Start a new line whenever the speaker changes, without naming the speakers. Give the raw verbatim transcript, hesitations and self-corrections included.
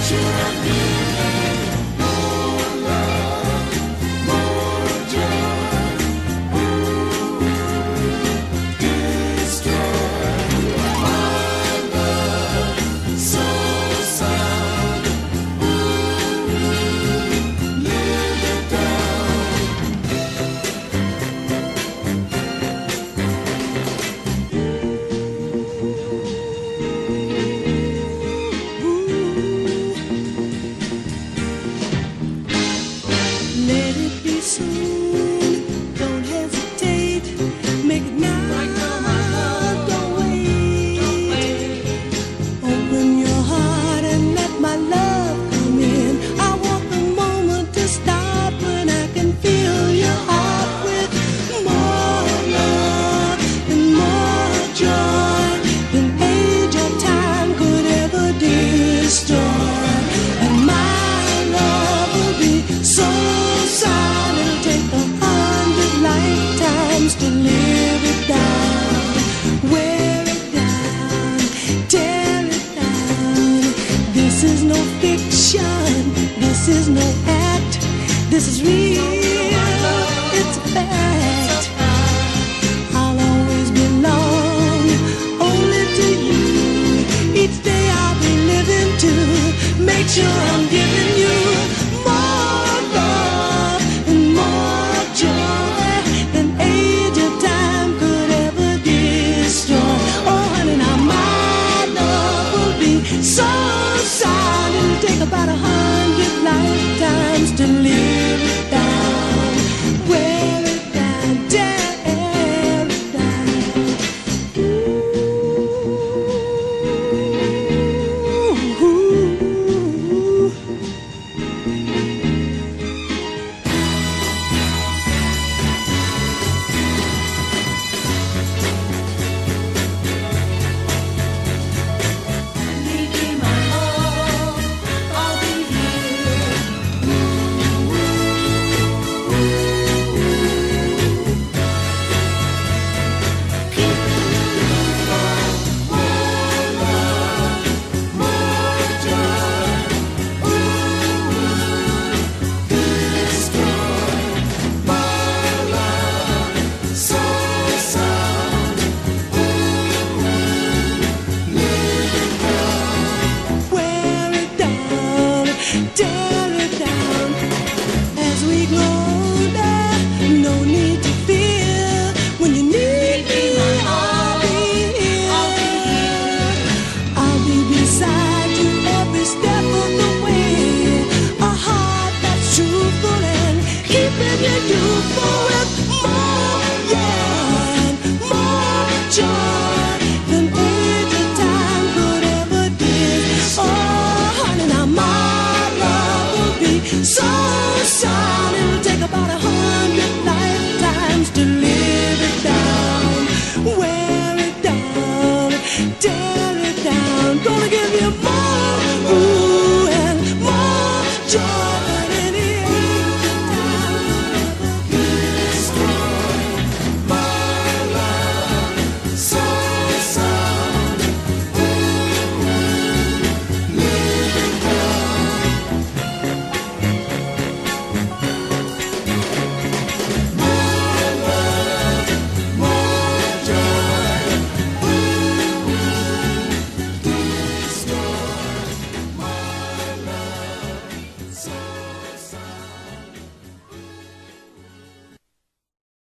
sure I'm giving more love, more joy. Ooh, destroy my love, so sound. Ooh, live it down. Let it be soon. Don't hesitate. Make it now. Right now, my love. Don't wait. Don't wait. Open your heart and let my love come in. I want the moment to start when I can fill your heart with more love and more joy than age or time could ever destroy. And my love will be so sound it'll take a hundred lifetimes to live it down. Wear it down, tear it down. This is no fiction, this is no act. This is real, it's a fact. I'll always belong only to you. Each day I'll be living to make sure I'm giving you more love and more joy than age or time could ever destroy. Oh, honey, now my love will be so